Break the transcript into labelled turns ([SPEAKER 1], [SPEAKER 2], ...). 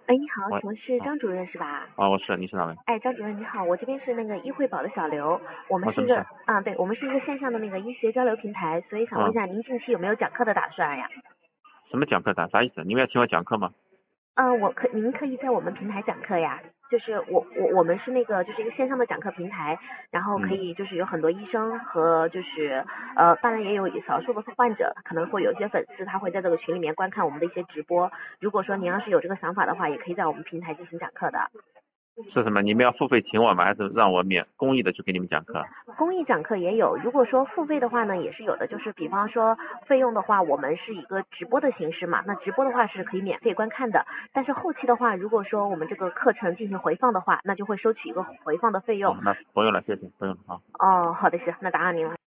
[SPEAKER 1] 哎，你好，
[SPEAKER 2] 喂，
[SPEAKER 1] 请问是
[SPEAKER 2] 啊
[SPEAKER 1] 张主任是吧？
[SPEAKER 2] 我是，你是哪位？
[SPEAKER 1] 哎，张主任你好，我这边是那个医惠宝的小刘，我们是一个
[SPEAKER 2] 什么事？
[SPEAKER 1] 对，我们是一个线上的那个医学交流平台，所以想问一
[SPEAKER 2] 嗯，
[SPEAKER 1] 下您近期有没有讲课的打算呀？
[SPEAKER 2] 什么讲课的？啥意思？你们要请我讲课吗？
[SPEAKER 1] 您可以在我们平台讲课呀，就是我们是那个就是一个线上的讲课平台，然后可
[SPEAKER 2] 嗯，
[SPEAKER 1] 以就是有很多医生和就是当然也有少数的患者，可能会有一些粉丝他会在这个群里面观看我们的一些直播，如果说您要是有这个想法的话，也可以在我们平台进行讲课的。
[SPEAKER 2] 是什么？你们要付费请我吗？还是让我公益的去给你们讲课？
[SPEAKER 1] 公益讲课也有，如果说付费的话呢，也是有的。就是比方说费用的话，我们是一个直播的形式嘛，那直播的话是可以免费观看的。但是后期的话，如果说我们这个课程进行回放的话，那就会收取一个回放的费用。
[SPEAKER 2] 那不用了，谢谢，不用了啊。
[SPEAKER 1] 哦，好的，行，那打扰您了。